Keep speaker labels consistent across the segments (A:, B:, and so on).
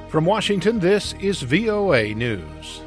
A: From Washington, this is VOA News.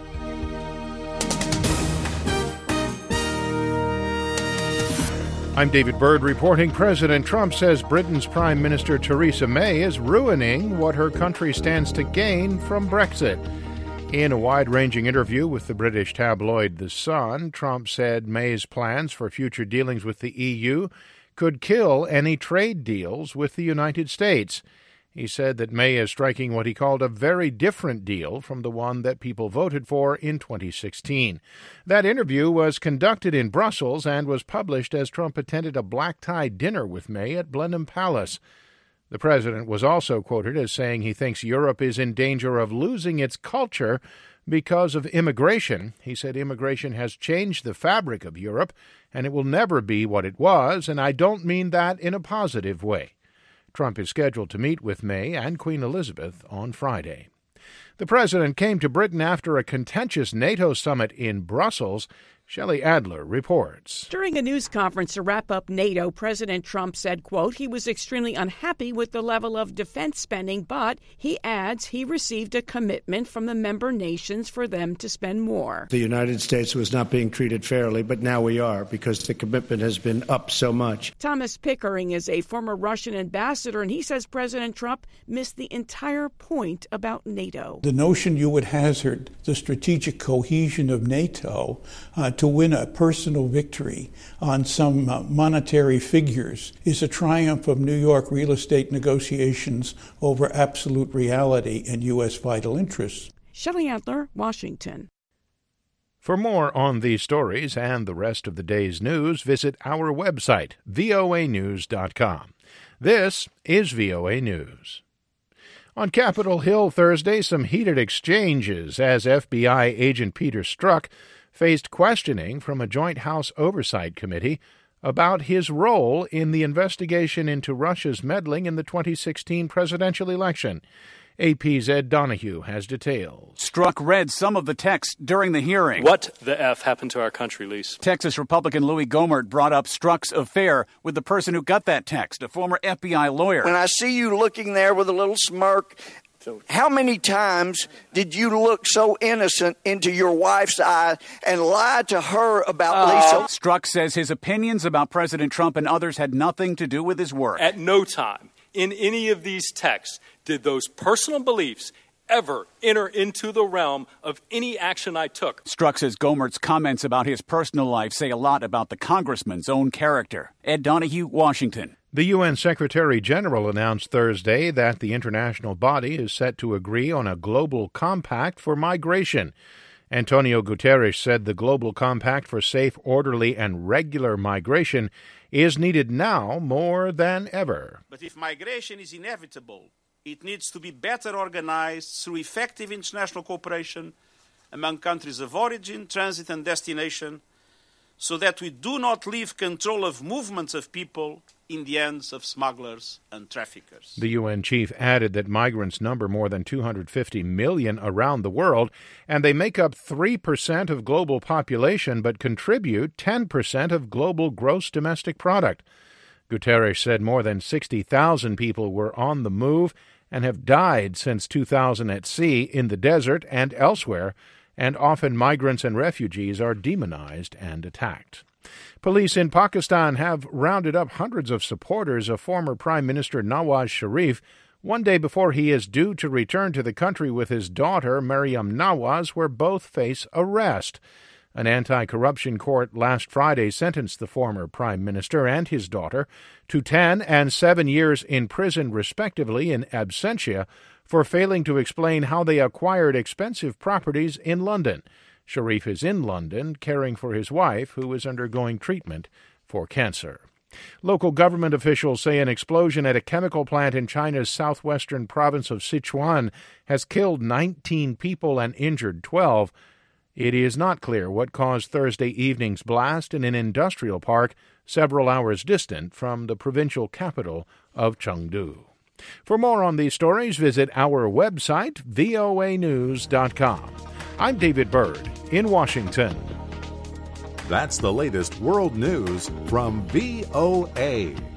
A: I'm David Byrd reporting. President Trump says Britain's Prime Minister Theresa May is ruining what her country stands to gain from Brexit. In a wide-ranging interview with the British tabloid The Sun, Trump said May's plans for future dealings with the EU could kill any trade deals with the United States. He said that May is striking what he called a very different deal from the one that people voted for in 2016. That interview was conducted in Brussels and was published as Trump attended a black-tie dinner with May at Blenheim Palace. The president was also quoted as saying he thinks Europe is in danger of losing its culture because of immigration. He said immigration has changed the fabric of Europe, and it will never be what it was, and I don't mean that in a positive way. Trump is scheduled to meet with May and Queen Elizabeth on Friday. The president came to Britain after a contentious NATO summit in Brussels. Shelley Adler reports.
B: During a news conference to wrap up NATO, President Trump said, quote, he was extremely unhappy with the level of defense spending, but he adds he received a commitment from the member nations for them to spend more.
C: The United States was not being treated fairly, but now we are because the commitment has been up so much.
B: Thomas Pickering is a former Russian ambassador, and he says President Trump missed the entire point about NATO.
D: The notion you would hazard the strategic cohesion of NATO to win a personal victory on some monetary figures is a triumph of New York real estate negotiations over absolute reality and U.S. vital interests.
B: Shelley Adler, Washington.
A: For more on these stories and the rest of the day's news, visit our website, voanews.com. This is VOA News. On Capitol Hill Thursday, some heated exchanges as FBI agent Peter Strzok faced questioning from a Joint House Oversight Committee about his role in the investigation into Russia's meddling in the 2016 presidential election. AP's Ed Donahue has details.
E: Strzok read some of the text during the hearing.
F: What the F happened to our country, Lise?
E: Texas Republican Louis Gohmert brought up Strzok's affair with the person who got that text, a former FBI lawyer.
G: When I see you looking there with a little smirk, how many times did you look so innocent into your wife's eye and lie to her about Lisa?
E: Strzok says his opinions about President Trump and others had nothing to do with his work.
F: At no time in any of these texts did those personal beliefs ever enter into the realm of any action I took.
E: Strzok says Gohmert's comments about his personal life say a lot about the congressman's own character. Ed Donahue, Washington.
A: The UN Secretary General announced Thursday that the international body is set to agree on a global compact for migration. Antonio Guterres said the global compact for safe, orderly, and regular migration is needed now more than ever.
H: But if migration is inevitable, it needs to be better organized through effective international cooperation among countries of origin, transit, and destination, so that we do not leave control of movements of people in the hands of smugglers and traffickers.
A: The UN chief added that migrants number more than 250 million around the world, and they make up 3% of global population but contribute 10% of global gross domestic product. Guterres said more than 60,000 people were on the move and have died since 2000 at sea, in the desert, and elsewhere, and often migrants and refugees are demonized and attacked. Police in Pakistan have rounded up hundreds of supporters of former Prime Minister Nawaz Sharif one day before he is due to return to the country with his daughter, Maryam Nawaz, where both face arrest. An anti-corruption court last Friday sentenced the former prime minister and his daughter to 10 and 7 years in prison, respectively, in absentia for failing to explain how they acquired expensive properties in London. Sharif is in London caring for his wife, who is undergoing treatment for cancer. Local government officials say an explosion at a chemical plant in China's southwestern province of Sichuan has killed 19 people and injured 12. It is not clear what caused Thursday evening's blast in an industrial park several hours distant from the provincial capital of Chengdu. For more on these stories, visit our website, voanews.com. I'm David Byrd in Washington.
I: That's the latest world news from VOA.